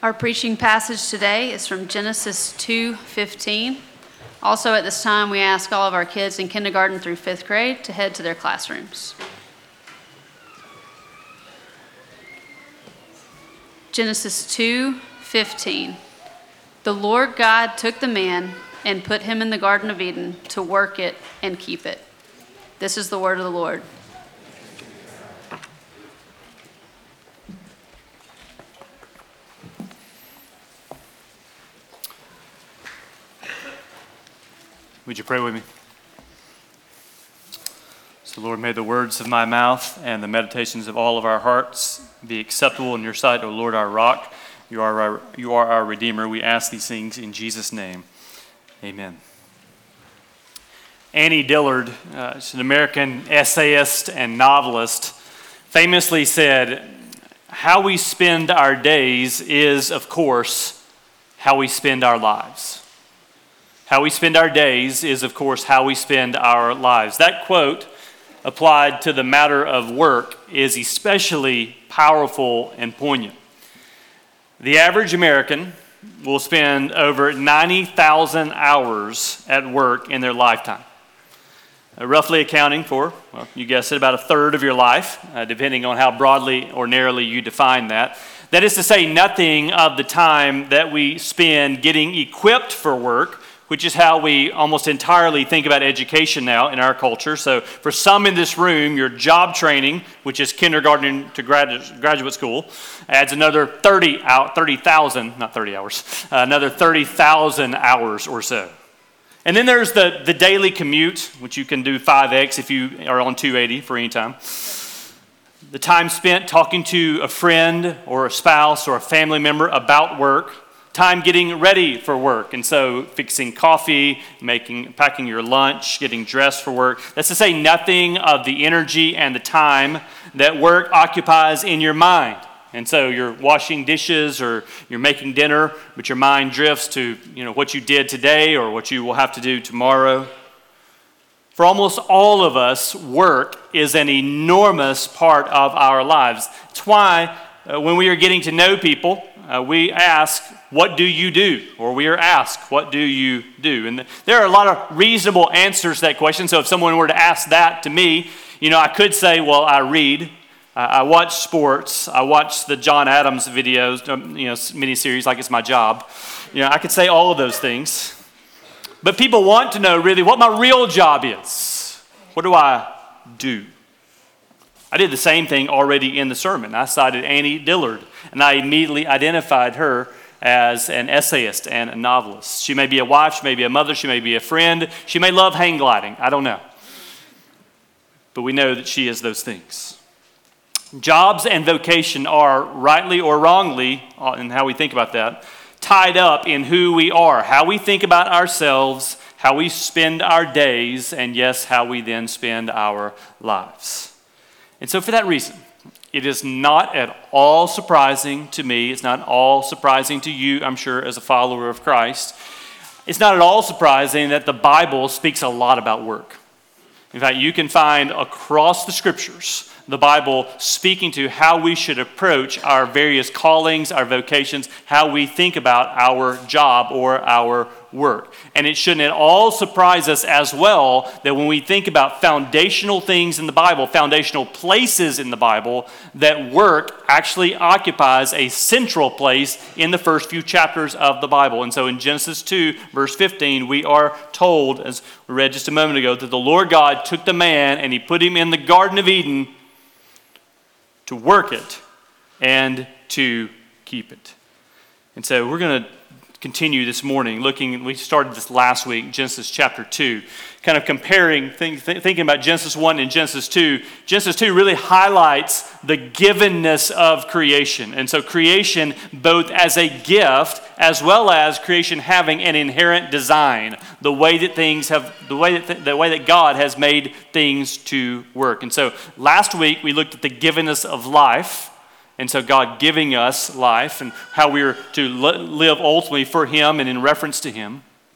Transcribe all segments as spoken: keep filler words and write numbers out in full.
Our preaching passage today is from Genesis two fifteen. Also at this time, we ask all of our kids in kindergarten through fifth grade to head to their classrooms. Genesis two fifteen. The Lord God took the man and put him in the Garden of Eden to work it and keep it. This is the word of the Lord. Would you pray with me? So, Lord, may the words of my mouth and the meditations of all of our hearts be acceptable in your sight, O Lord, our rock. You are our, you are our Redeemer. We ask these things in Jesus' name. Amen. Annie Dillard, uh, she's an American essayist and novelist, famously said, "How we spend our days is, of course, how we spend our lives." How we spend our days is, of course, how we spend our lives. That quote, applied to the matter of work, is especially powerful and poignant. The average American will spend over ninety thousand hours at work in their lifetime, uh, roughly accounting for, well, you guessed it, about a third of your life, uh, depending on how broadly or narrowly you define that. That is to say, nothing of the time that we spend getting equipped for work, which is how we almost entirely think about education now in our culture. So for some in this room, your job training, which is kindergarten to grad- graduate school, adds another thirty out, thirty thousand, not thirty hours, uh, another thirty thousand hours or so. And then there's the, the daily commute, which you can do five x if you are on two eighty for any time. The time spent talking to a friend or a spouse or a family member about work. Time getting ready for work, and so fixing coffee, making, packing your lunch, getting dressed for work. That's to say nothing of the energy and the time that work occupies in your mind. And so you're washing dishes or you're making dinner, but your mind drifts to, you know, what you did today or what you will have to do tomorrow. For almost all of us, work is an enormous part of our lives. It's why uh, when we are getting to know people, uh, we ask, "What do you do?" Or we are asked, "What do you do?" And there are a lot of reasonable answers to that question. So if someone were to ask that to me, you know, I could say, well, I read, I watch sports, I watch the John Adams videos, you know, miniseries like it's my job. You know, I could say all of those things. But people want to know really what my real job is. What do I do? I did the same thing already in the sermon. I cited Annie Dillard, and I immediately identified her as an essayist and a novelist. She may be a wife, she may be a mother, she may be a friend, she may love hang gliding, I don't know. But we know that she is those things. Jobs and vocation are, rightly or wrongly, in how we think about that, tied up in who we are, how we think about ourselves, how we spend our days, and yes, how we then spend our lives. And so for that reason, it is not at all surprising to me, it's not at all surprising to you, I'm sure, as a follower of Christ. It's not at all surprising that the Bible speaks a lot about work. In fact, you can find across the scriptures the Bible speaking to how we should approach our various callings, our vocations, how we think about our job or our work. And it shouldn't at all surprise us as well that when we think about foundational things in the Bible, foundational places in the Bible, that work actually occupies a central place in the first few chapters of the Bible. And so in Genesis two, verse fifteen, we are told, as we read just a moment ago, that the Lord God took the man and he put him in the Garden of Eden to work it and to keep it. And so we're going to continue this morning looking, we started this last week, Genesis chapter two, kind of comparing, think, th- thinking about Genesis one and Genesis two. Genesis two really highlights the givenness of creation. And so creation both as a gift as well as creation having an inherent design, the way that things have, the way that, th- the way that God has made things to work. And so last week we looked at the givenness of life. And so God giving us life and how we are to live ultimately for Him and in reference to Him.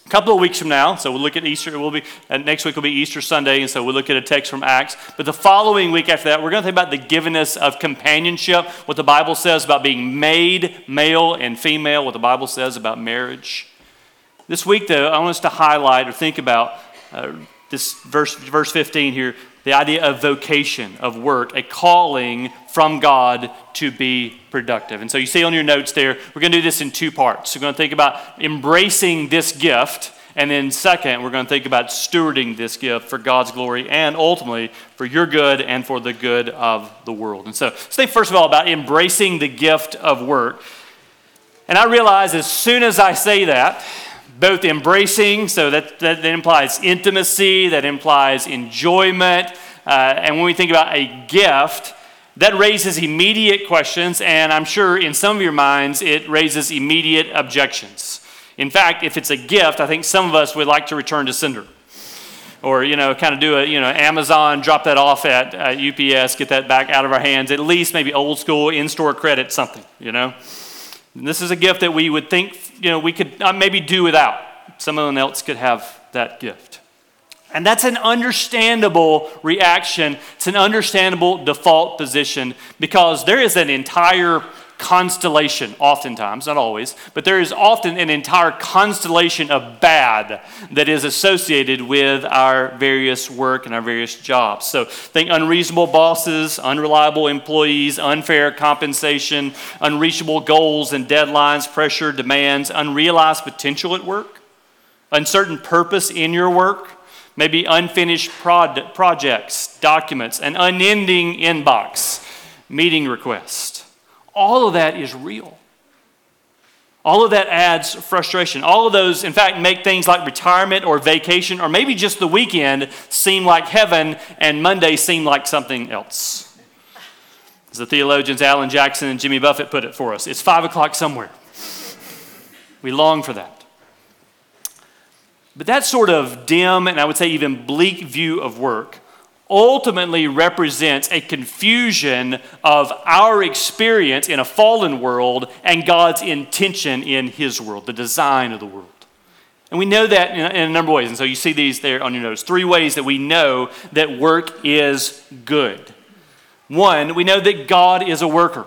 A couple of weeks from now, so we'll look at Easter. It will be uh, next week will be Easter Sunday, and so we'll look at a text from Acts. But the following week after that, we're going to think about the givingness of companionship, what the Bible says about being made male and female, what the Bible says about marriage. This week, though, I want us to highlight or think about uh, this verse, verse fifteen here, the idea of vocation, of work, a calling from God to be productive. And so you see on your notes there, we're going to do this in two parts. We're going to think about embracing this gift, and then second, we're going to think about stewarding this gift for God's glory and ultimately for your good and for the good of the world. And so let's think first of all about embracing the gift of work. And I realize as soon as I say that, both embracing, so that, that, that implies intimacy, that implies enjoyment. Uh, and when we think about a gift, that raises immediate questions, and I'm sure in some of your minds it raises immediate objections. In fact, if it's a gift, I think some of us would like to return to sender. Or, you know, kind of do a, you know, Amazon, drop that off at uh, U P S, get that back out of our hands, at least maybe old school, in-store credit, something, you know. And this is a gift that we would think, you know, we could maybe do without. Someone else could have that gift. And that's an understandable reaction. It's an understandable default position because there is an entire constellation, oftentimes, not always, but there is often an entire constellation of bad that is associated with our various work and our various jobs. So think unreasonable bosses, unreliable employees, unfair compensation, unreachable goals and deadlines, pressure, demands, unrealized potential at work, uncertain purpose in your work, maybe unfinished prod- projects, documents, an unending inbox, meeting requests. All of that is real. All of that adds frustration. All of those, in fact, make things like retirement or vacation or maybe just the weekend seem like heaven and Monday seem like something else. As the theologians Alan Jackson and Jimmy Buffett put it for us, it's five o'clock somewhere. We long for that. But that sort of dim and I would say even bleak view of work ultimately represents a confusion of our experience in a fallen world and God's intention in his world, the design of the world. And we know that in a, in a number of ways. And so you see these there on your notes. Three ways that we know that work is good. One, we know that God is a worker.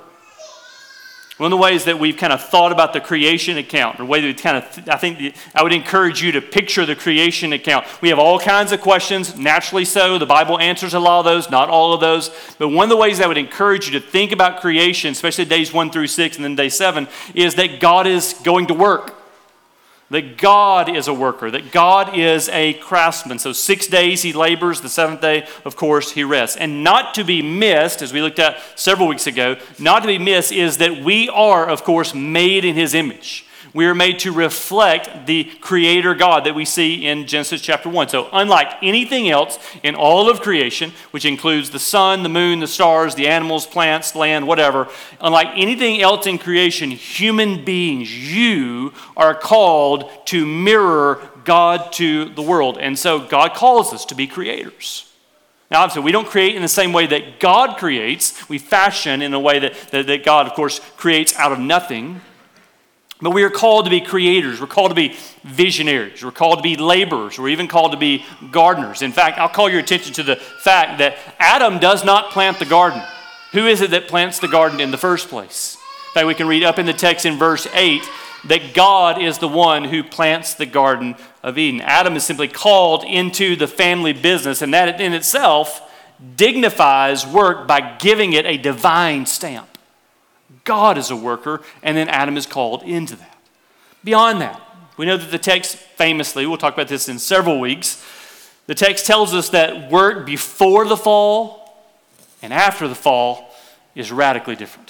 One of the ways that we've kind of thought about the creation account, or the way that we kind of, th- I think the, I would encourage you to picture the creation account. We have all kinds of questions, naturally so. The Bible answers a lot of those, not all of those. But one of the ways I would encourage you to think about creation, especially days one through six and then day seven, is that God is going to work. That God is a worker, that God is a craftsman. So six days he labors, the seventh day, of course, he rests. And not to be missed, as we looked at several weeks ago, not to be missed is that we are, of course, made in his image. We are made to reflect the Creator God that we see in Genesis chapter one. So unlike anything else in all of creation, which includes the sun, the moon, the stars, the animals, plants, land, whatever, unlike anything else in creation, human beings, you are called to mirror God to the world. And so God calls us to be creators. Now, obviously, we don't create in the same way that God creates. We fashion in a way that, that, that God, of course, creates out of nothing. But we are called to be creators. We're called to be visionaries. We're called to be laborers. We're even called to be gardeners. In fact, I'll call your attention to the fact that Adam does not plant the garden. Who is it that plants the garden in the first place? In fact, we can read up in the text in verse eight that God is the one who plants the Garden of Eden. Adam is simply called into the family business, and that in itself dignifies work by giving it a divine stamp. God is a worker, and then Adam is called into that. Beyond that, we know that the text famously, we'll talk about this in several weeks, the text tells us that work before the fall and after the fall is radically different.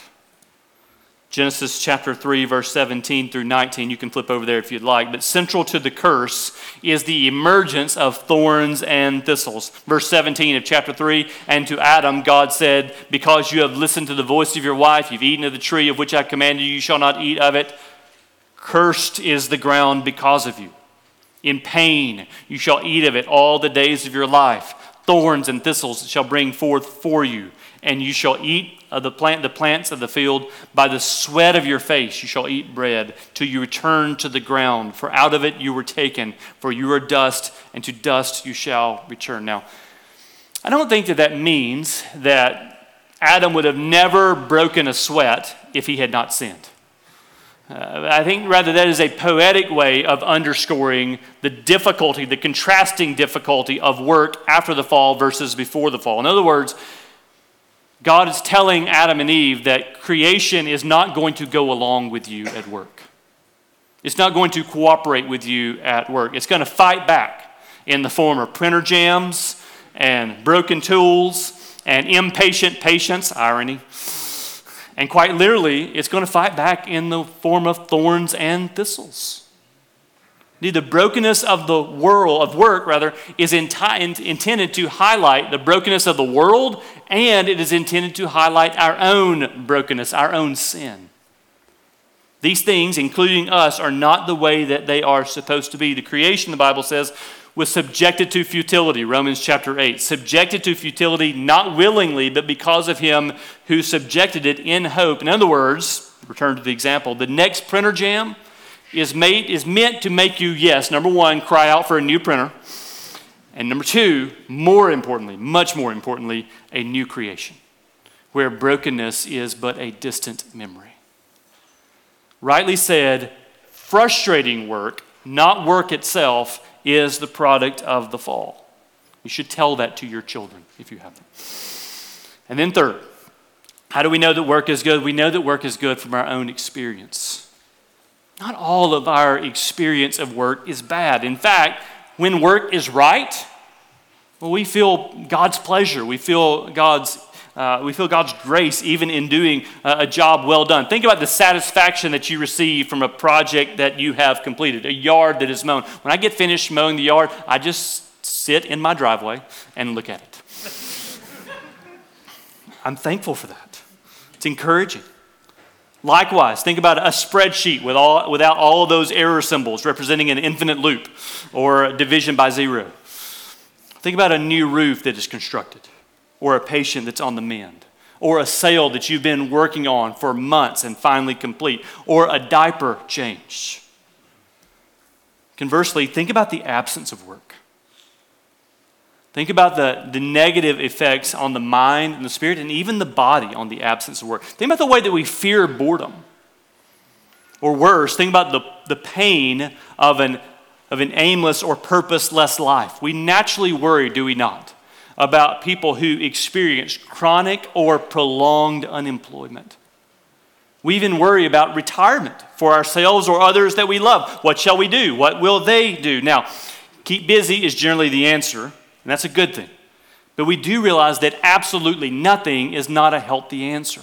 Genesis chapter three, verse seventeen through nineteen, you can flip over there if you'd like, but central to the curse is the emergence of thorns and thistles. Verse seventeen of chapter three, and to Adam God said, because you have listened to the voice of your wife, you've eaten of the tree of which I commanded you, you shall not eat of it. Cursed is the ground because of you. In pain you shall eat of it all the days of your life. thorns and thistles shall bring forth for you, and you shall eat of the plant, the plants of the field. By the sweat of your face you shall eat bread, till you return to the ground. For out of it you were taken, for you are dust, and to dust you shall return. Now, I don't think that that means that Adam would have never broken a sweat if he had not sinned. Uh, I think rather that is a poetic way of underscoring the difficulty, the contrasting difficulty of work after the fall versus before the fall. In other words, God is telling Adam and Eve that creation is not going to go along with you at work. It's not going to cooperate with you at work. It's going to fight back in the form of printer jams and broken tools and impatient patience, irony. And quite literally, it's going to fight back in the form of thorns and thistles. The brokenness of the world, of work rather, is enti- intended to highlight the brokenness of the world, and it is intended to highlight our own brokenness, our own sin. These things, including us, are not the way that they are supposed to be. The creation, the Bible says, was subjected to futility, Romans chapter eight. Subjected to futility, not willingly, but because of him who subjected it in hope. In other words, return to the example, the next printer jam is made is meant to make you, yes, number one, cry out for a new printer. And number two, more importantly, much more importantly, a new creation, where brokenness is but a distant memory. Rightly said, frustrating work, not work itself, is the product of the fall. You should tell that to your children if you have them. And then third, how do we know that work is good? We know that work is good from our own experience. Not all of our experience of work is bad. In fact, when work is right, well, we feel God's pleasure. We feel God's uh, we feel God's grace even in doing a, a job well done. Think about the satisfaction that you receive from a project that you have completed, a yard that is mown. When I get finished mowing the yard, I just sit in my driveway and look at it. I'm thankful for that. It's encouraging. Likewise, think about a spreadsheet with all, without all of those error symbols representing an infinite loop or division by zero. Think about a new roof that is constructed, or a patient that's on the mend, or a sale that you've been working on for months and finally complete, or a diaper change. Conversely, think about the absence of work. Think about the, the negative effects on the mind and the spirit and even the body on the absence of work. Think about the way that we fear boredom. Or worse, think about the, the pain of an, of an aimless or purposeless life. We naturally worry, do we not, about people who experience chronic or prolonged unemployment. We even worry about retirement for ourselves or others that we love. What shall we do? What will they do? Now, keep busy is generally the answer. And that's a good thing. But we do realize that absolutely nothing is not a healthy answer.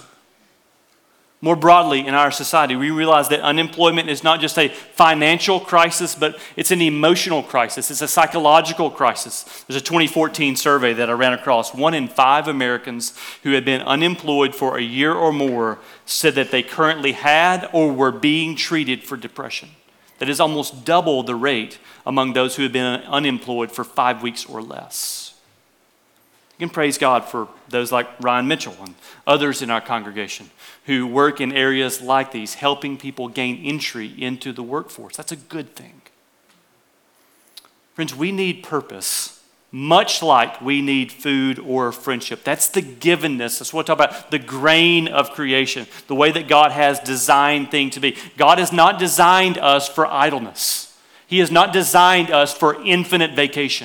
More broadly in our society, we realize that unemployment is not just a financial crisis, but it's an emotional crisis. It's a psychological crisis. There's a twenty fourteen survey that I ran across. One in five Americans who had been unemployed for a year or more said that they currently had or were being treated for depression. That is almost double the rate among those who have been unemployed for five weeks or less. You can praise God for those like Ryan Mitchell and others in our congregation who work in areas like these, helping people gain entry into the workforce. That's a good thing. Friends, we need purpose, much like we need food or friendship. That's the givenness. That's what I talk about, the grain of creation, the way that God has designed things to be. God has not designed us for idleness. He has not designed us for infinite vacation.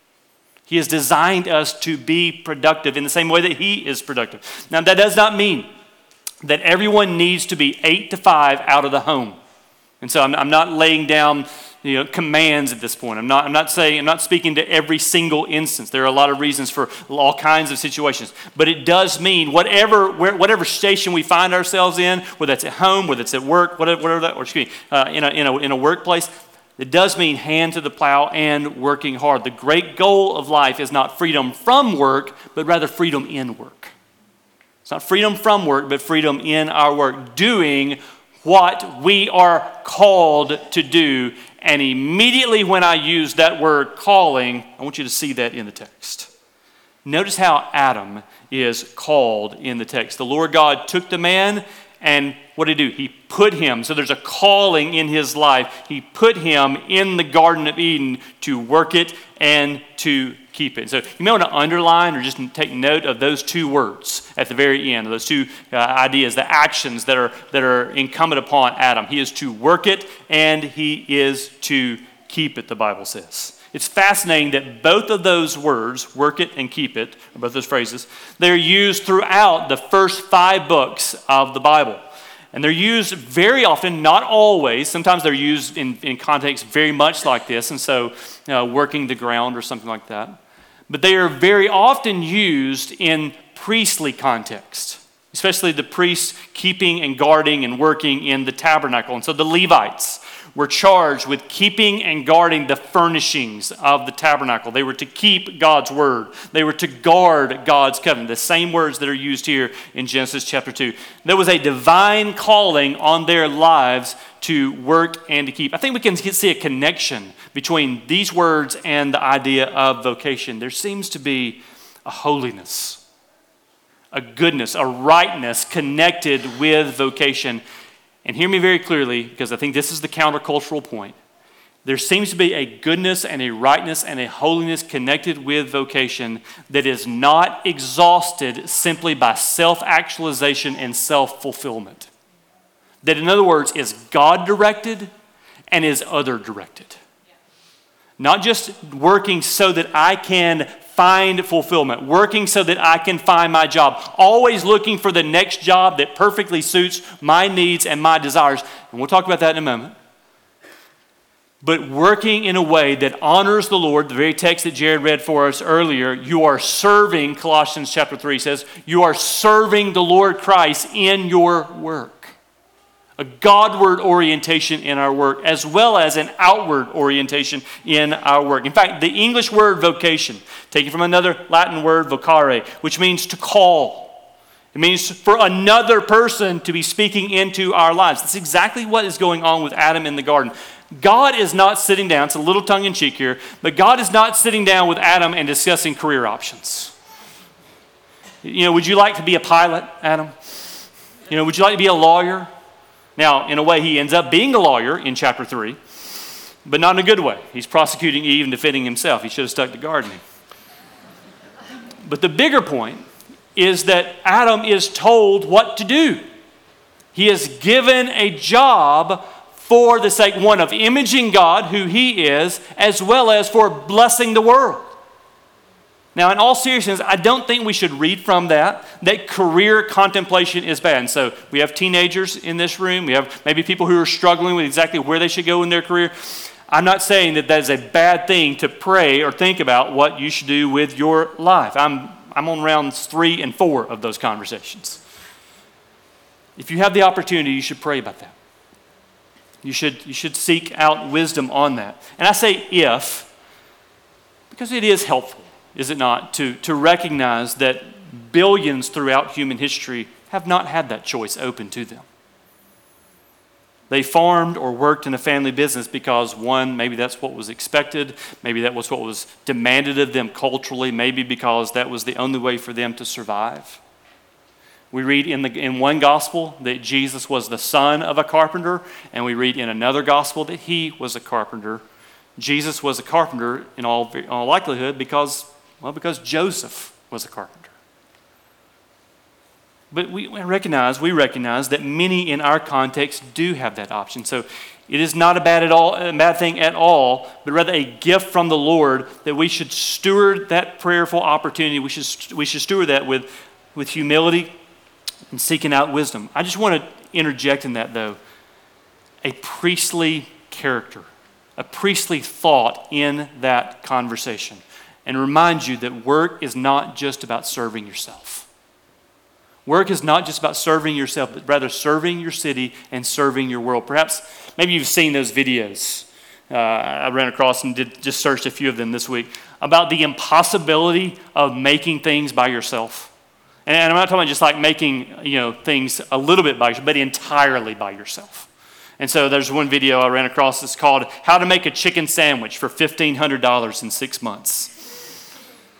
He has designed us to be productive in the same way that He is productive. Now, that does not mean that everyone needs to be eight to five out of the home. And so I'm, I'm not laying down you know, commands at this point. I'm not, I'm not saying, I'm not speaking to every single instance. There are a lot of reasons for all kinds of situations. But it does mean whatever, where, whatever station we find ourselves in, whether that's at home, whether it's at work, whatever, whatever that, or excuse me, uh, in, a, in, a, in a workplace, it does mean hand to the plow and working hard. The great goal of life is not freedom from work, but rather freedom in work. It's not freedom from work, but freedom in our work, doing what we are called to do. And immediately when I use that word calling, I want you to see that in the text. Notice how Adam is called in the text. The Lord God took the man, and what did he do? He put him. So there's a calling in his life. He put him in the Garden of Eden to work it and to keep it. So you may want to underline or just take note of those two words at the very end, those two uh, ideas, the actions that are that are incumbent upon Adam. He is to work it and he is to keep it, the Bible says. It's fascinating that both of those words, work it and keep it, or both those phrases, they're used throughout the first five books of the Bible. And they're used very often, not always. Sometimes they're used in, in contexts very much like this, and so you know, working the ground or something like that. But they are very often used in priestly context, especially the priests keeping and guarding and working in the tabernacle. And so the Levites were charged with keeping and guarding the furnishings of the tabernacle. They were to keep God's word. They were to guard God's covenant. The same words that are used here in Genesis chapter two. There was a divine calling on their lives to work and to keep. I think we can see a connection between these words and the idea of vocation. There seems to be a holiness, a goodness, a rightness connected with vocation. And hear me very clearly, because I think this is the countercultural point. There seems to be a goodness and a rightness and a holiness connected with vocation that is not exhausted simply by self-actualization and self-fulfillment. That, in other words, is God-directed and is other-directed. Not just working so that I can find fulfillment, working so that I can find my job, always looking for the next job that perfectly suits my needs and my desires. And we'll talk about that in a moment. But working in a way that honors the Lord, the very text that Jared read for us earlier, you are serving, Colossians chapter three says, you are serving the Lord Christ in your work. A Godward orientation in our work, as well as an outward orientation in our work. In fact, the English word vocation, taken from another Latin word, vocare, which means to call. It means for another person to be speaking into our lives. That's exactly what is going on with Adam in the garden. God is not sitting down, it's a little tongue-in-cheek here, but God is not sitting down with Adam and discussing career options. You know, would you like to be a pilot, Adam? You know, would you like to be a lawyer? Now, in a way, he ends up being a lawyer in chapter three, but not in a good way. He's prosecuting Eve and defending himself. He should have stuck to gardening. But the bigger point is that Adam is told what to do. He is given a job for the sake, one, of imaging God, who he is, as well as for blessing the world. Now, in all seriousness, I don't think we should read from that that career contemplation is bad. And so we have teenagers in this room. We have maybe people who are struggling with exactly where they should go in their career. I'm not saying that that is a bad thing to pray or think about what you should do with your life. I'm, I'm on rounds three and four of those conversations. If you have the opportunity, you should pray about that. You should, you should seek out wisdom on that. And I say if, because it is helpful. Is it not, to, to recognize that billions throughout human history have not had that choice open to them. They farmed or worked in a family business because, one, maybe that's what was expected, maybe that was what was demanded of them culturally, maybe because that was the only way for them to survive. We read in, the, in one gospel that Jesus was the son of a carpenter, and we read in another gospel that he was a carpenter. Jesus was a carpenter in all, in all likelihood because Well, because Joseph was a carpenter. But we recognize, we recognize that many in our context do have that option. So it is not a bad at all, a bad thing at all, but rather a gift from the Lord that we should steward that prayerful opportunity. We should we should steward that with, with humility and seeking out wisdom. I just want to interject in that, though, a priestly character, a priestly thought in that conversation. And remind you that work is not just about serving yourself. Work is not just about serving yourself, but rather serving your city and serving your world. Perhaps, maybe you've seen those videos. Uh, I ran across and did, just searched a few of them this week about the impossibility of making things by yourself. And I'm not talking about just like making, you know, things a little bit by yourself, but entirely by yourself. And so there's one video I ran across that's called How to Make a Chicken Sandwich for fifteen hundred dollars in six months.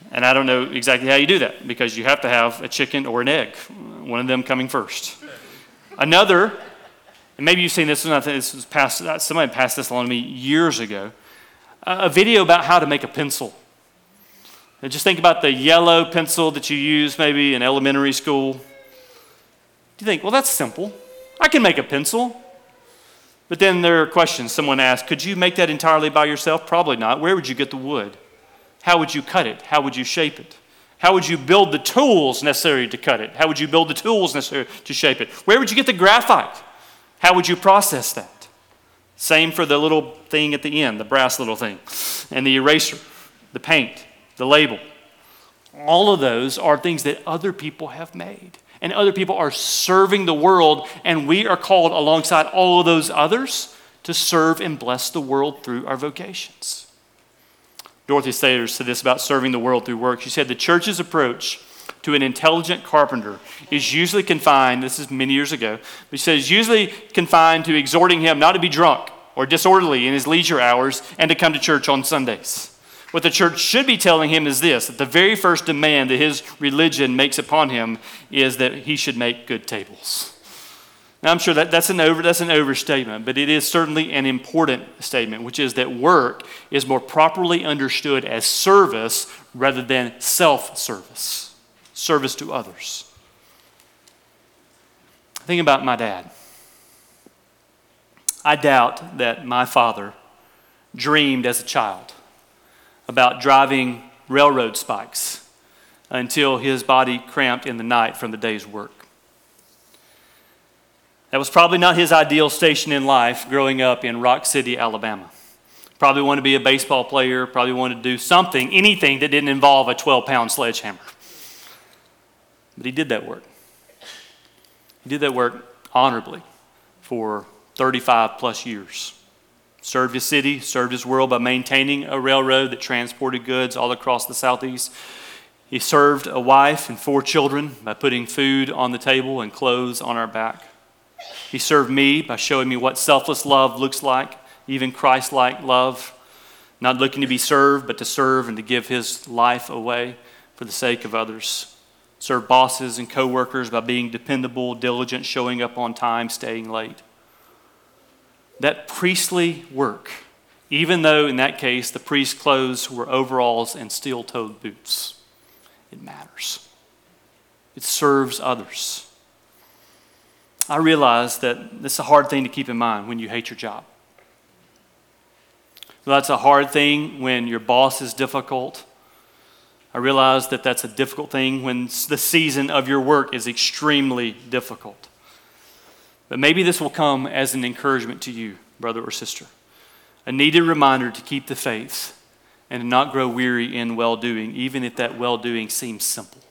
And I don't know exactly how you do that because you have to have a chicken or an egg, one of them coming first. Another, and maybe you've seen this one, I think this was passed, somebody passed this along to me years ago, a video about how to make a pencil. And just think about the yellow pencil that you use maybe in elementary school. You think, well, that's simple. I can make a pencil. But then there are questions. Someone asked, could you make that entirely by yourself? Probably not. Where would you get the wood? How would you cut it? How would you shape it? How would you build the tools necessary to cut it? How would you build the tools necessary to shape it? Where would you get the graphite? How would you process that? Same for the little thing at the end, the brass little thing, and the eraser, the paint, the label. All of those are things that other people have made. And other people are serving the world, and we are called alongside all of those others to serve and bless the world through our vocations. Dorothy Sayers said this about serving the world through work. She said, the church's approach to an intelligent carpenter is usually confined, this is many years ago, but she says, usually confined to exhorting him not to be drunk or disorderly in his leisure hours and to come to church on Sundays. What the church should be telling him is this, that the very first demand that his religion makes upon him is that he should make good tables. Now, I'm sure that that's an over that's an overstatement, but it is certainly an important statement, which is that work is more properly understood as service rather than self-service, service to others. Think about my dad. I doubt that my father dreamed as a child about driving railroad spikes until his body cramped in the night from the day's work. That was probably not his ideal station in life growing up in Rock City, Alabama. Probably wanted to be a baseball player, probably wanted to do something, anything that didn't involve a twelve-pound sledgehammer. But he did that work. He did that work honorably for thirty-five plus years. Served his city, served his world by maintaining a railroad that transported goods all across the Southeast. He served a wife and four children by putting food on the table and clothes on our back. He served me by showing me what selfless love looks like, even Christ-like love, not looking to be served, but to serve and to give his life away for the sake of others. Served bosses and co-workers by being dependable, diligent, showing up on time, staying late. That priestly work, even though in that case the priest's clothes were overalls and steel-toed boots, it matters. It serves others. I realize that this is a hard thing to keep in mind when you hate your job. Well, that's a hard thing when your boss is difficult. I realize that that's a difficult thing when the season of your work is extremely difficult. But maybe this will come as an encouragement to you, brother or sister. A needed reminder to keep the faith and to not grow weary in well-doing, even if that well-doing seems simple.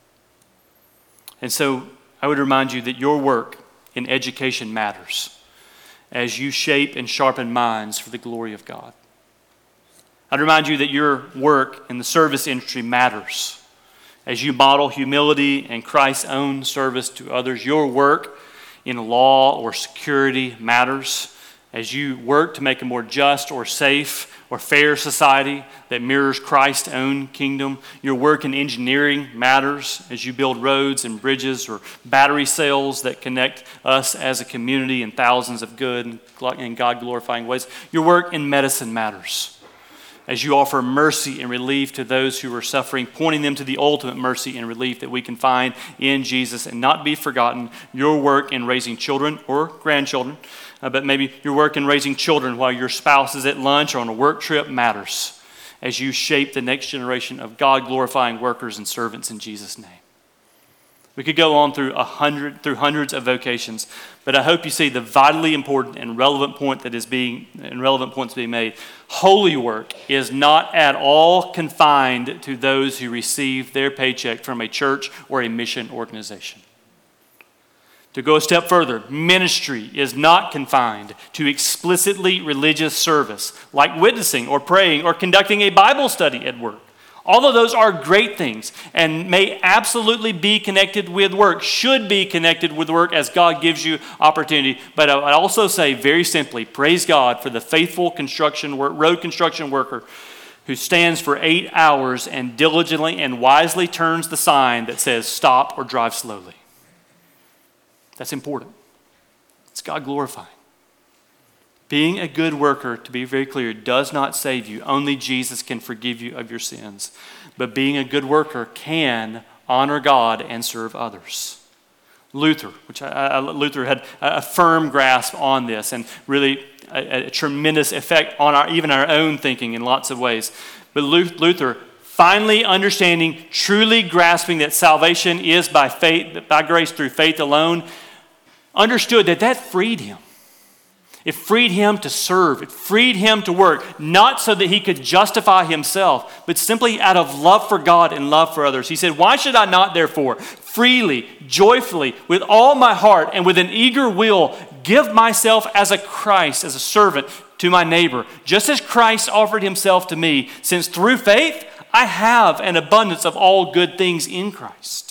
And so I would remind you that your work in education matters as you shape and sharpen minds for the glory of God. I'd remind you that your work in the service industry matters as you model humility and Christ's own service to others. Your work in law or security matters as you work to make a more just or safe or fair society that mirrors Christ's own kingdom. Your work in engineering matters as you build roads and bridges or battery cells that connect us as a community in thousands of good and God-glorifying ways. Your work in medicine matters as you offer mercy and relief to those who are suffering, pointing them to the ultimate mercy and relief that we can find in Jesus and not be forgotten. Your work in raising children or grandchildren, uh, but maybe your work in raising children while your spouse is at lunch or on a work trip matters as you shape the next generation of God-glorifying workers and servants in Jesus' name. We could go on through a hundred, through hundreds of vocations, but I hope you see the vitally important and relevant point that is being, and relevant points being made. Holy work is not at all confined to those who receive their paycheck from a church or a mission organization. To go a step further, ministry is not confined to explicitly religious service, like witnessing or praying or conducting a Bible study at work. All of those are great things and may absolutely be connected with work, should be connected with work as God gives you opportunity. But I also say very simply, praise God for the faithful construction work, road construction worker who stands for eight hours and diligently and wisely turns the sign that says stop or drive slowly. That's important. It's God glorifying. Being a good worker, to be very clear, does not save you. Only Jesus can forgive you of your sins. But being a good worker can honor God and serve others. Luther, which I, I, Luther had a firm grasp on this and really a, a tremendous effect on our, even our own thinking in lots of ways. But Luther, finally understanding, truly grasping that salvation is by faith, by grace through faith alone, understood that that freed him. It freed him to serve. It freed him to work, not so that he could justify himself, but simply out of love for God and love for others. He said, why should I not, therefore, freely, joyfully, with all my heart and with an eager will, give myself as a Christ, as a servant to my neighbor, just as Christ offered himself to me, since through faith I have an abundance of all good things in Christ.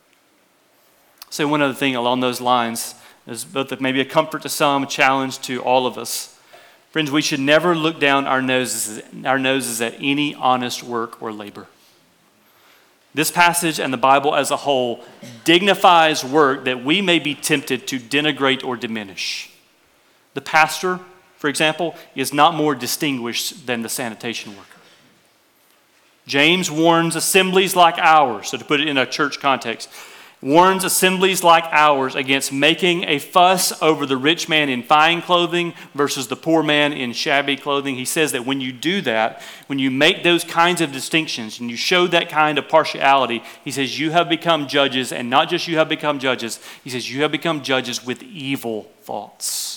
So one other thing along those lines, is both maybe a comfort to some, a challenge to all of us. Friends, we should never look down our noses, our noses at any honest work or labor. This passage and the Bible as a whole dignifies work that we may be tempted to denigrate or diminish. The pastor, for example, is not more distinguished than the sanitation worker. James warns assemblies like ours, so to put it in a church context, warns assemblies like ours against making a fuss over the rich man in fine clothing versus the poor man in shabby clothing. He says that when you do that, when you make those kinds of distinctions and you show that kind of partiality, he says you have become judges, and not just you have become judges, he says you have become judges with evil thoughts.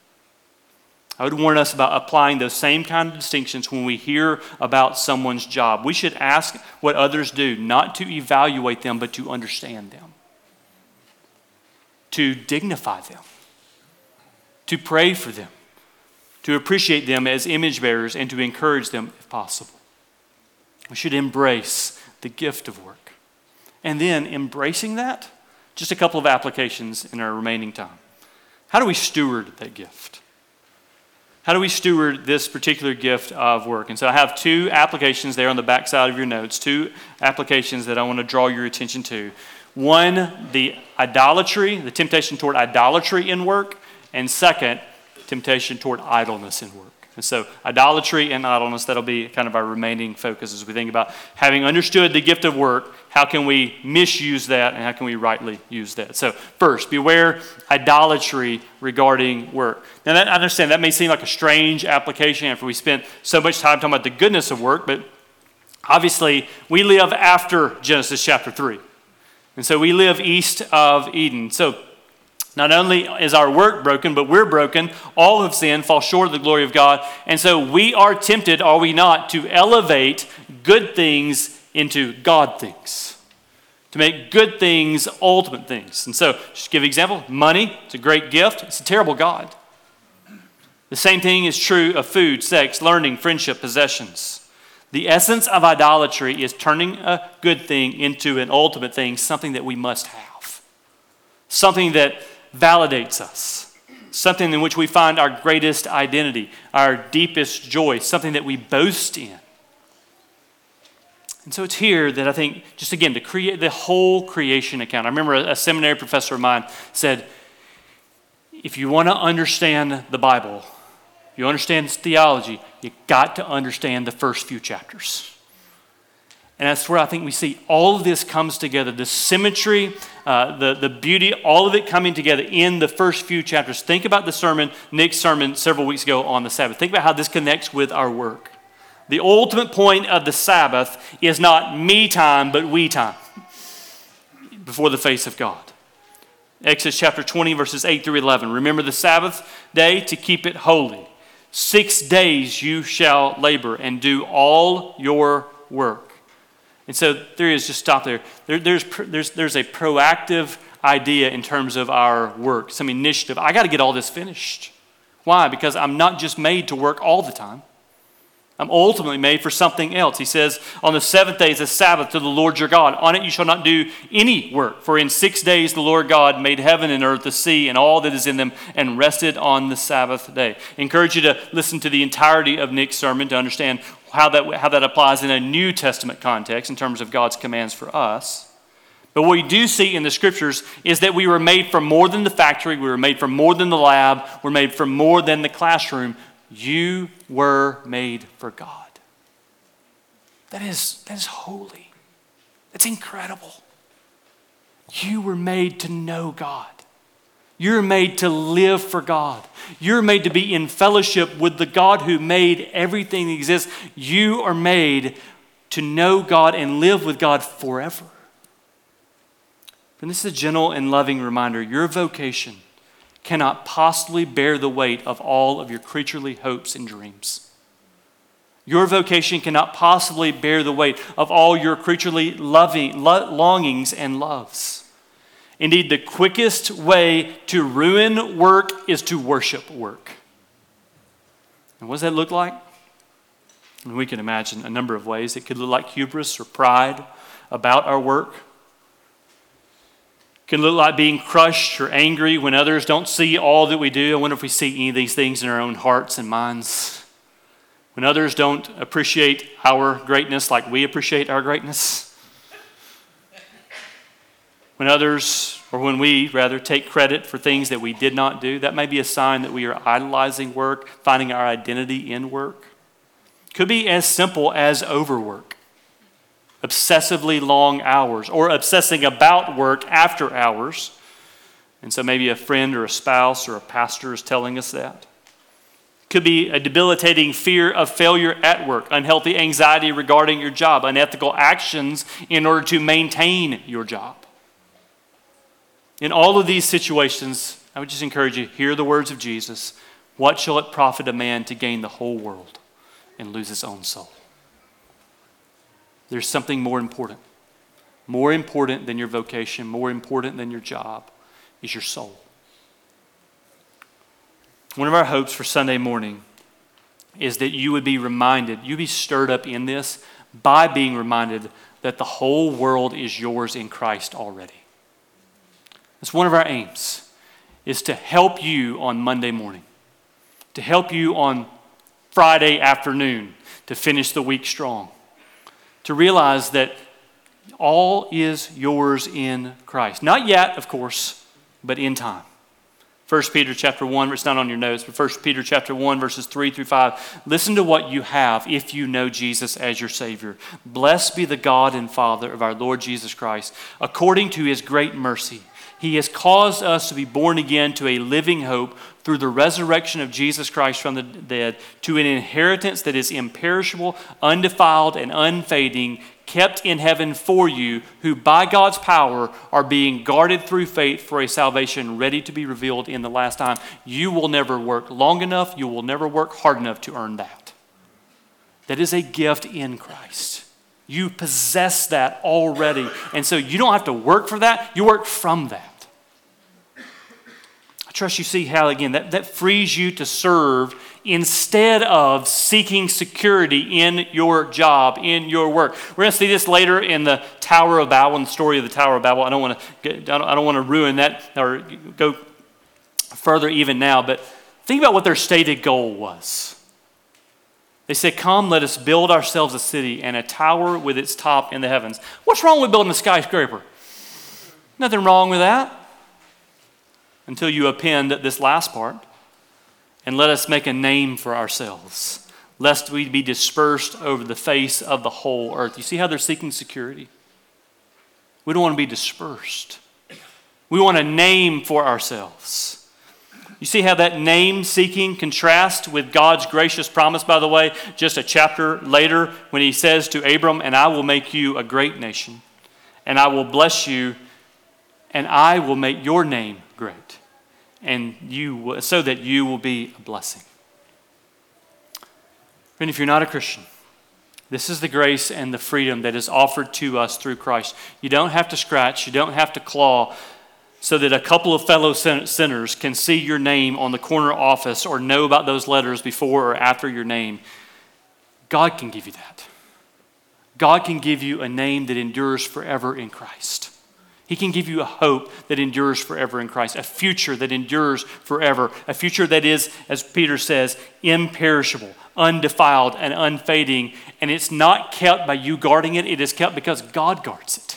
I would warn us about applying those same kind of distinctions when we hear about someone's job. We should ask what others do, not to evaluate them, but to understand them, to dignify them, to pray for them, to appreciate them as image bearers, and to encourage them if possible. We should embrace the gift of work. And then embracing that, just a couple of applications in our remaining time. How do we steward that gift? How do we steward this particular gift of work? And so I have two applications there on the back side of your notes, two applications that I want to draw your attention to. One, the idolatry, the temptation toward idolatry in work, and second, temptation toward idleness in work. And so idolatry and idleness, that'll be kind of our remaining focus as we think about having understood the gift of work, how can we misuse that and how can we rightly use that? So first, beware idolatry regarding work. Now that, I understand that may seem like a strange application after we spent so much time talking about the goodness of work, but obviously we live after Genesis chapter three. And so we live east of Eden. So not only is our work broken, but we're broken. All have sinned, fall short of the glory of God. And so we are tempted, are we not, to elevate good things into God things, to make good things ultimate things. And so, just to give an example, money, it's a great gift. It's a terrible God. The same thing is true of food, sex, learning, friendship, possessions. The essence of idolatry is turning a good thing into an ultimate thing, something that we must have, something that validates us, something in which we find our greatest identity, our deepest joy, something that we boast in. And so it's here that I think, just again, to create the whole creation account. I remember a, a seminary professor of mine said, if you want to understand the Bible, if you understand theology, you've got to understand the first few chapters. And that's where I think we see all of this comes together, the symmetry, uh, the, the beauty, all of it coming together in the first few chapters. Think about the sermon, Nick's sermon several weeks ago on the Sabbath. Think about how this connects with our work. The ultimate point of the Sabbath is not me time, but we time before the face of God. Exodus chapter twenty, verses eight through eleven. Remember the Sabbath day to keep it holy. Six days you shall labor and do all your work. And so there is, just stop there. there there's, there's, there's a proactive idea in terms of our work, some initiative. I got to get all this finished. Why? Because I'm not just made to work all the time. I'm ultimately made for something else. He says, on the seventh day is a Sabbath to the Lord your God. On it you shall not do any work, for in six days the Lord God made heaven and earth, the sea, and all that is in them, and rested on the Sabbath day. I encourage you to listen to the entirety of Nick's sermon to understand how that, how that applies in a New Testament context in terms of God's commands for us. But what we do see in the scriptures is that we were made for more than the factory, we were made for more than the lab, we're made for more than the classroom. You were made for God. That is, that is holy. That's incredible. You were made to know God. You're made to live for God. You're made to be in fellowship with the God who made everything that exists. You are made to know God and live with God forever. And this is a gentle and loving reminder. Your vocation cannot possibly bear the weight of all of your creaturely hopes and dreams. Your vocation cannot possibly bear the weight of all your creaturely loving, lo- longings and loves. Indeed, the quickest way to ruin work is to worship work. And what does that look like? And we can imagine a number of ways. It could look like hubris or pride about our work. It can look like being crushed or angry when others don't see all that we do. I wonder if we see any of these things in our own hearts and minds. When others don't appreciate our greatness like we appreciate our greatness. When others, or when we rather, take credit for things that we did not do, that may be a sign that we are idolizing work, finding our identity in work. It could be as simple as overwork. Obsessively long hours, or obsessing about work after hours. And so maybe a friend or a spouse or a pastor is telling us that. Could be a debilitating fear of failure at work, unhealthy anxiety regarding your job, unethical actions in order to maintain your job. In all of these situations, I would just encourage you, hear the words of Jesus. What shall it profit a man to gain the whole world and lose his own soul? There's something more important. More important than your vocation, more important than your job, is your soul. One of our hopes for Sunday morning is that you would be reminded, you be stirred up in this by being reminded that the whole world is yours in Christ already. That's one of our aims, is to help you on Monday morning, to help you on Friday afternoon to finish the week strong. To realize that all is yours in Christ. Not yet, of course, but in time. First Peter chapter one, it's not on your notes, but First Peter chapter one, verses three through five. Listen to what you have if you know Jesus as your Savior. Blessed be the God and Father of our Lord Jesus Christ. According to his great mercy, he has caused us to be born again to a living hope through the resurrection of Jesus Christ from the dead, to an inheritance that is imperishable, undefiled, and unfading, kept in heaven for you, who by God's power are being guarded through faith for a salvation ready to be revealed in the last time. You will never work long enough, you will never work hard enough to earn that. That is a gift in Christ. You possess that already. And so you don't have to work for that, you work from that. I trust you see how, again, that, that frees you to serve instead of seeking security in your job, in your work. We're going to see this later in the Tower of Babel, in the story of the Tower of Babel. I don't want to get, I don't, I don't want to ruin that or go further even now, but think about what their stated goal was. They said, come, let us build ourselves a city and a tower with its top in the heavens. What's wrong with building a skyscraper? Nothing wrong with that. Until you append this last part. And let us make a name for ourselves, lest we be dispersed over the face of the whole earth. You see how they're seeking security? We don't want to be dispersed. We want a name for ourselves. You see how that name-seeking contrasts with God's gracious promise, by the way, just a chapter later when he says to Abram, and I will make you a great nation, and I will bless you, and I will make your name great, and you so that you will be a blessing. Friend, if you're not a Christian, this is the grace and the freedom that is offered to us through Christ. You don't have to scratch, you don't have to claw, so that a couple of fellow sinners can see your name on the corner office or know about those letters before or after your name. God can give you that. God can give you a name that endures forever in Christ. He can give you a hope that endures forever in Christ, a future that endures forever, a future that is, as Peter says, imperishable, undefiled, and unfading. And it's not kept by you guarding it. It is kept because God guards it.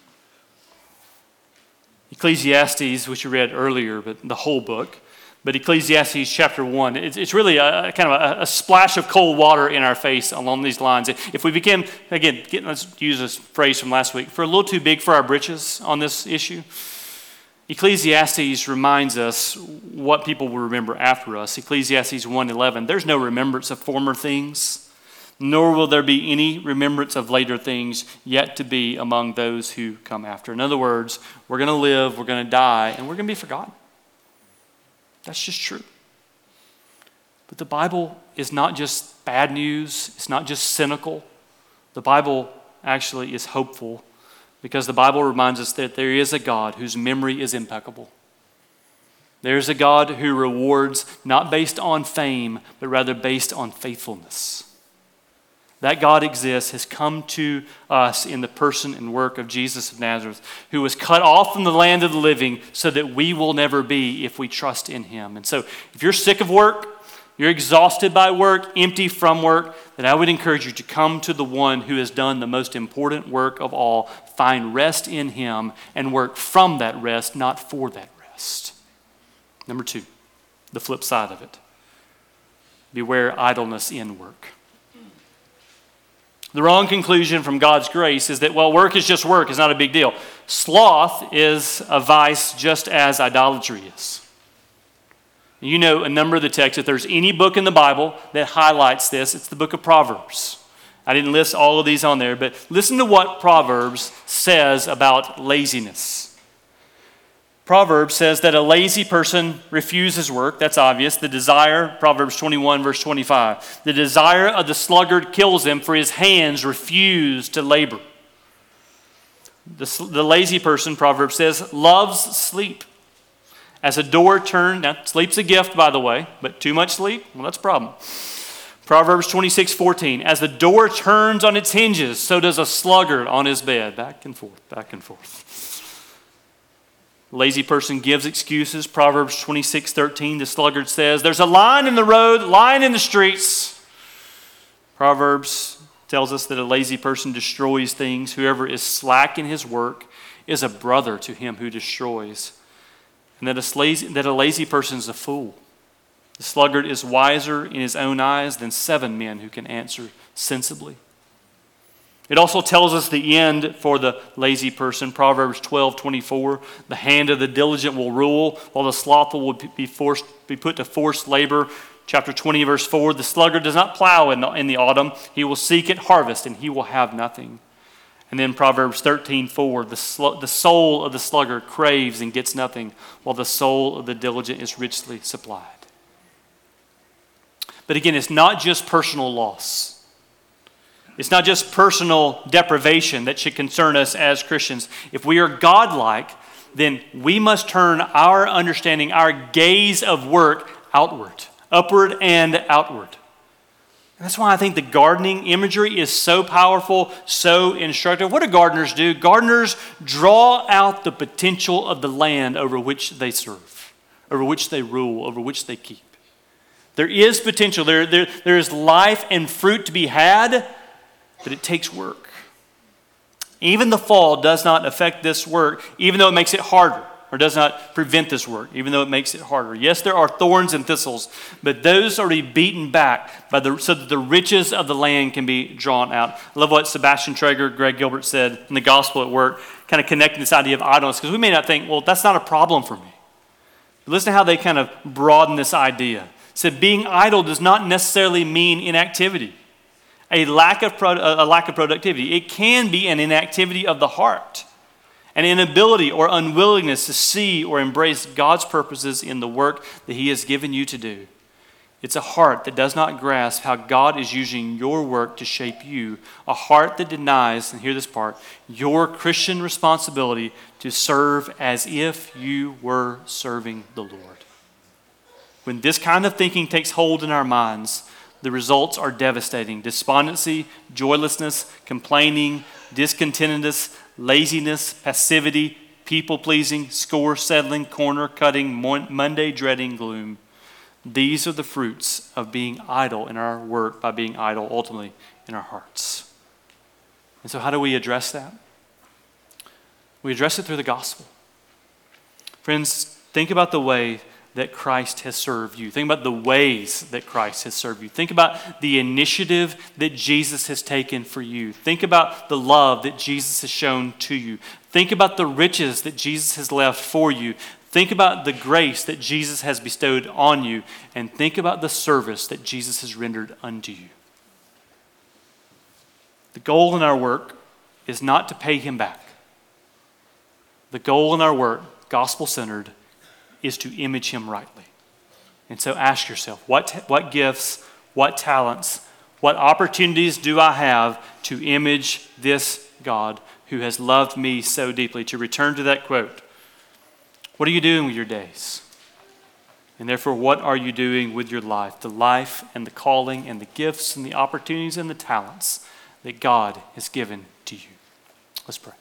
Ecclesiastes, which you read earlier, but the whole book, but Ecclesiastes chapter one, it's, it's really a, a kind of a, a splash of cold water in our face along these lines. If we begin, again, get, let's use this phrase from last week, if we're a little too big for our britches on this issue, Ecclesiastes reminds us what people will remember after us. Ecclesiastes one eleven, there's no remembrance of former things, nor will there be any remembrance of later things yet to be among those who come after. In other words, we're going to live, we're going to die, and we're going to be forgotten. That's just true. But the Bible is not just bad news. It's not just cynical. The Bible actually is hopeful because the Bible reminds us that there is a God whose memory is impeccable. There's a God who rewards not based on fame, but rather based on faithfulness. That God exists, has come to us in the person and work of Jesus of Nazareth, who was cut off from the land of the living so that we will never be if we trust in him. And so if you're sick of work, you're exhausted by work, empty from work, then I would encourage you to come to the one who has done the most important work of all. Find rest in him and work from that rest, not for that rest. Number two, the flip side of it. Beware idleness in work. The wrong conclusion from God's grace is that, well, work is just work. It's not a big deal. Sloth is a vice just as idolatry is. You know a number of the texts. If there's any book in the Bible that highlights this, it's the book of Proverbs. I didn't list all of these on there, but listen to what Proverbs says about laziness. Proverbs says that a lazy person refuses work. That's obvious. The desire, Proverbs twenty-one, verse twenty-five. The desire of the sluggard kills him, for his hands refuse to labor. The, the lazy person, Proverbs says, loves sleep. As a door turned, now sleep's a gift, by the way, but too much sleep, well, that's a problem. Proverbs twenty-six, fourteen. As the door turns on its hinges, so does a sluggard on his bed. Back and forth, back and forth. Lazy person gives excuses. Proverbs twenty-six, thirteen, the sluggard says, there's a line in the road, line in the streets. Proverbs tells us that a lazy person destroys things. Whoever is slack in his work is a brother to him who destroys. And that a lazy, that a lazy person is a fool. The sluggard is wiser in his own eyes than seven men who can answer sensibly. It also tells us the end for the lazy person. Proverbs twelve, twenty-four, the hand of the diligent will rule, while the slothful will be forced, be put to forced labor. Chapter twenty, verse four, the sluggard does not plow in the, in the autumn. He will seek at harvest, and he will have nothing. And then Proverbs thirteen, four, the, sl- the soul of the sluggard craves and gets nothing, while the soul of the diligent is richly supplied. But again, it's not just personal loss. It's not just personal deprivation that should concern us as Christians. If we are godlike, then we must turn our understanding, our gaze of work outward, upward and outward. And that's why I think the gardening imagery is so powerful, so instructive. What do gardeners do? Gardeners draw out the potential of the land over which they serve, over which they rule, over which they keep. There is potential. There, there, there is life and fruit to be had, but it takes work. Even the fall does not affect this work, even though it makes it harder, or does not prevent this work, even though it makes it harder. Yes, there are thorns and thistles, but those are to be beaten back by the, so that the riches of the land can be drawn out. I love what Sebastian Traeger, Greg Gilbert said in the Gospel at Work, kind of connecting this idea of idleness, because we may not think, well, that's not a problem for me. But listen to how they kind of broaden this idea. It said, being idle does not necessarily mean inactivity. A lack of pro- a lack of productivity. It can be an inactivity of the heart, an inability or unwillingness to see or embrace God's purposes in the work that He has given you to do. It's a heart that does not grasp how God is using your work to shape you, a heart that denies, and hear this part, your Christian responsibility to serve as if you were serving the Lord. When this kind of thinking takes hold in our minds, the results are devastating. Despondency, joylessness, complaining, discontentedness, laziness, passivity, people-pleasing, score-settling, corner-cutting, Monday-dreading gloom. These are the fruits of being idle in our work, by being idle ultimately in our hearts. And so how do we address that? We address it through the gospel. Friends, think about the way that Christ has served you. Think about the ways that Christ has served you. Think about the initiative that Jesus has taken for you. Think about the love that Jesus has shown to you. Think about the riches that Jesus has left for you. Think about the grace that Jesus has bestowed on you. And think about the service that Jesus has rendered unto you. The goal in our work is not to pay him back. The goal in our work, gospel-centered, is to image him rightly. And so ask yourself, what, what gifts, what talents, what opportunities do I have to image this God who has loved me so deeply? To return to that quote, what are you doing with your days? And therefore, what are you doing with your life? The life and the calling and the gifts and the opportunities and the talents that God has given to you. Let's pray.